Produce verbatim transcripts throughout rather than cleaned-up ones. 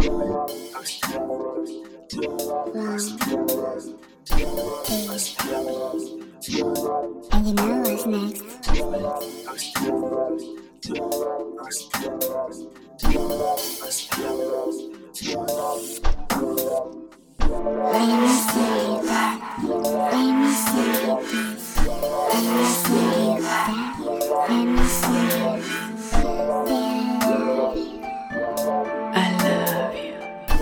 And you know what's next? Let me see that. Let me see this. Let me see that. Let me see this. I love you.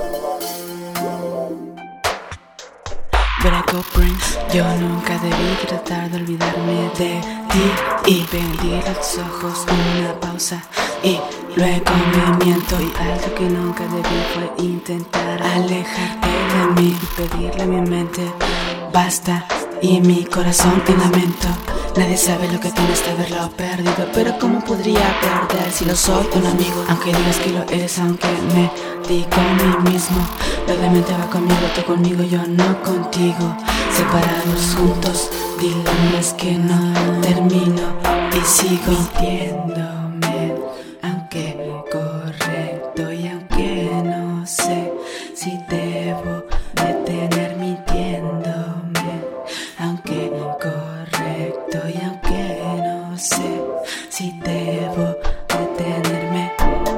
Breakup Prince. Yo nunca debí tratar de olvidarme de ti y pedir los ojos una pausa y luego me miento. Y algo que nunca debí fue intentar alejarte de mí y pedirle a mi mente basta y mi corazón en lamento. Nadie sabe lo que tiene hasta haberlo perdido, pero ¿cómo podría perder si lo soy un amigo? Aunque digas que lo eres, aunque me digo a mí mismo, lo de mente va conmigo, tú conmigo, yo no contigo. Separados juntos, dilemas que no termino y sigo mintiéndome, aunque correcto y aunque no sé si debo detener mintiéndome, aunque correcto y aunque no sé si debo detenerme.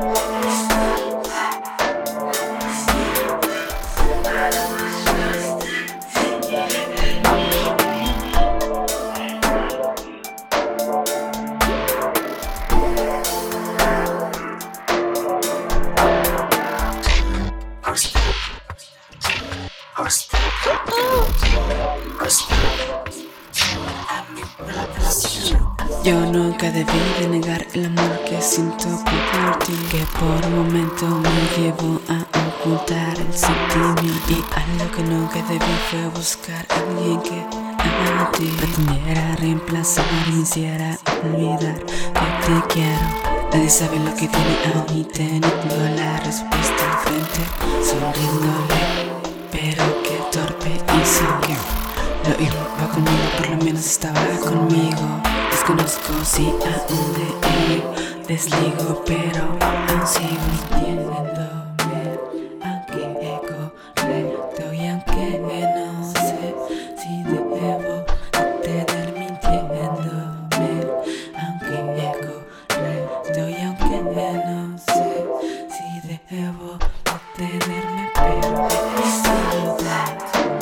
Yo nunca debí de negar el amor que siento por ti, que por un momento me llevó a ocultar el sentimiento. Y algo que nunca debí fue buscar a alguien que a ti pretendiera reemplazar y me hiciera olvidar que te quiero. Nadie sabe lo que tiene a mí teniendo la respuesta al frente, sonriéndole, pero qué torpe hizo que lo iba conmigo, por lo menos estaba conmigo. Desconozco si aún de ello desligo, pero aún sigo sintiéndome, aunque es correcto y aunque no sé si debo detener mintiéndome, aunque es correcto y aunque no sé si debo detenerme, pero es verdad.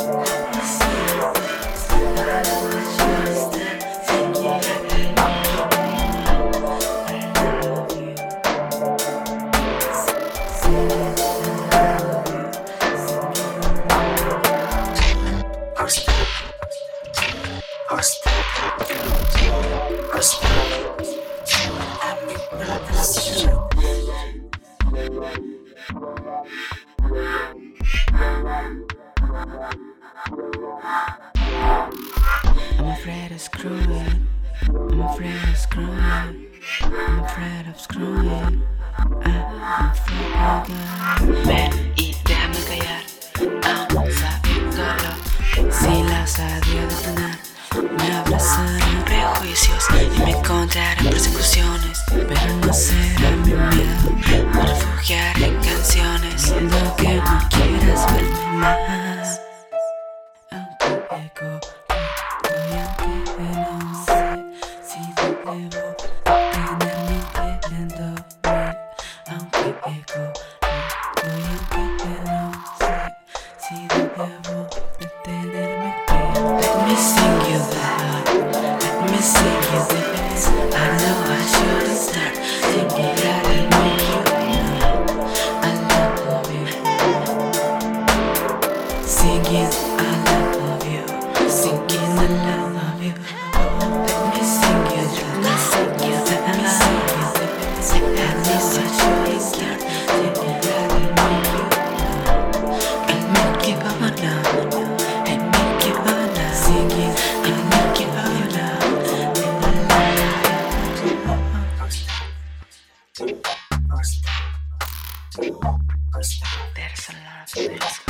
I'm afraid of screwing. I'm afraid of screwing. I'm afraid of screwing. I'm afraid of. Ven y déjame callar, aún sabiéndolo. Si la osadía de frenar me abrazarán prejuicios y me encontrarán persecuciones, pero no será mi miedo me refugiar en canciones. Lo que no quieras verme más, aunque eco. No sé si debo detenerme mintiéndome, aunque eco y aunque no sé si debo detenerme, pero let me sing you that, let me sing you this. I know I shouldn't start singing that and make you know I love you, singing I love you, singing I love you. Let me sing you, let me sing you, let me sing you, let me sing you, start singing that and make you know, and make you know, and make you know, singing and make you know, there's a lot of things,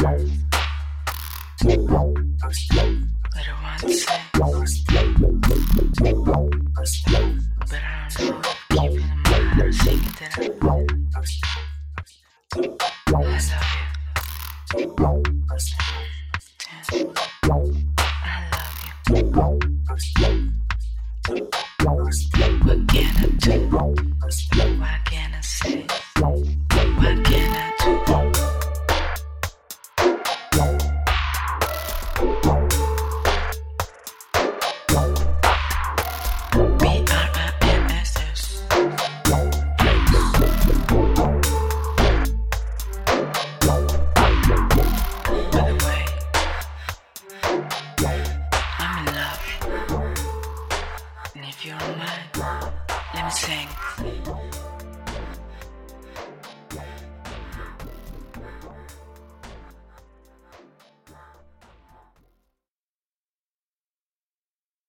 but I want to say. But I don't know, keep in mind, shake it down. I love What can I do? What can I say? What can I do? B R I N S S. By the way, I'm in love. And if you don't mind, let me sing.